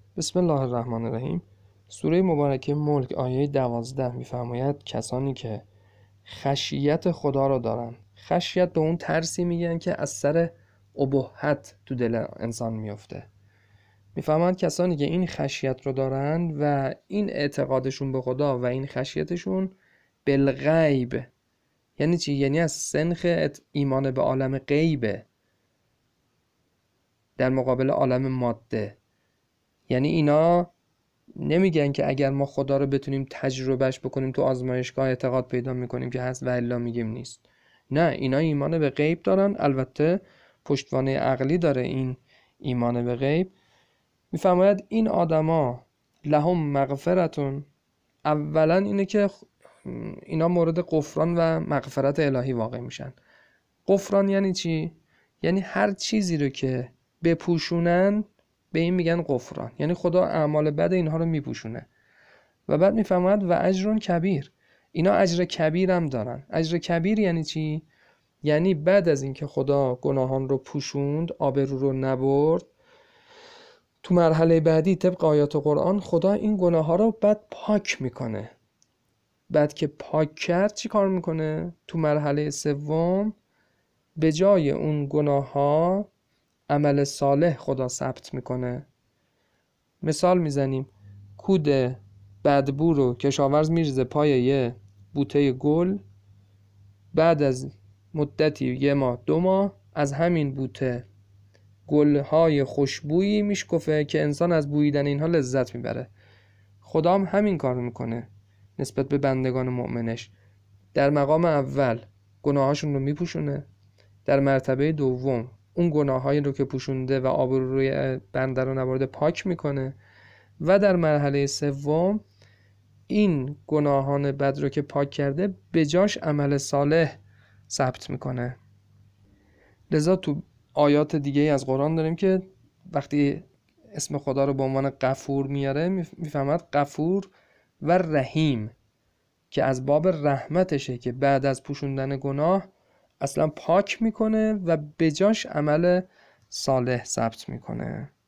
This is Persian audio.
بسم الله الرحمن الرحیم. سوره مبارکه ملک آیه 12 میفرماید کسانی که خشیت خدا رو دارن. خشیت به اون ترسی میگن که از سر ابهت تو دل انسان میفته. میفرماید کسانی که این خشیت رو دارن و این اعتقادشون به خدا و این خشیتشون بالغیب. یعنی چی؟ یعنی از سنخ ایمان به عالم غیبه در مقابل عالم ماده. یعنی اینا نمیگن که اگر ما خدا رو بتونیم تجربهش بکنیم تو آزمایشگاه اعتقاد پیدا میکنیم که هست و الا میگیم نیست. نه، اینا ایمان به غیب دارن، البته پشتوانه عقلی داره این ایمان به غیب. میفرماید این آدما لهم مغفرتون، اولا اینه که اینا مورد غفران و مغفرت الهی واقع میشن. غفران یعنی چی؟ یعنی هر چیزی رو که بپوشونن به این میگن غفران، یعنی خدا اعمال بد اینها رو میپوشونه. و بعد میفرماید و اجر کبیر، اینا اجر کبیر هم دارن. اجر کبیر یعنی چی؟ یعنی بعد از اینکه خدا گناهان رو پوشوند، آبرو رو نبرد، تو مرحله بعدی طبق آیات قرآن خدا این گناه ها رو بعد پاک میکنه. بعد که پاک کرد چی کار میکنه؟ تو مرحله سوم به جای اون گناه ها عمل صالح خدا ثبت میکنه. مثال میزنیم، کود بدبو رو کشاورز میریزه پای یه بوته گل، بعد از مدتی 1 ماه 2 ماه از همین بوته گلهای خوشبویی میشکفه که انسان از بوییدن اینها لذت میبره. خدا هم همین کار میکنه نسبت به بندگان مؤمنش. در مقام اول گناهاشون رو میپوشونه، در مرتبه دوم اون گناهایی رو که پوشونده و آبروی بنده رو نبرده پاک میکنه، و در مرحله سوم این گناهان بد رو که پاک کرده به جاش عمل صالح ثبت میکنه. لذا تو آیات دیگه از قرآن داریم که وقتی اسم خدا رو به عنوان غفور میاره میفهمد غفور و رحیم، که از باب رحمتشه که بعد از پوشوندن گناه اصلا پاک میکنه و به جاش عمل صالح ثبت میکنه.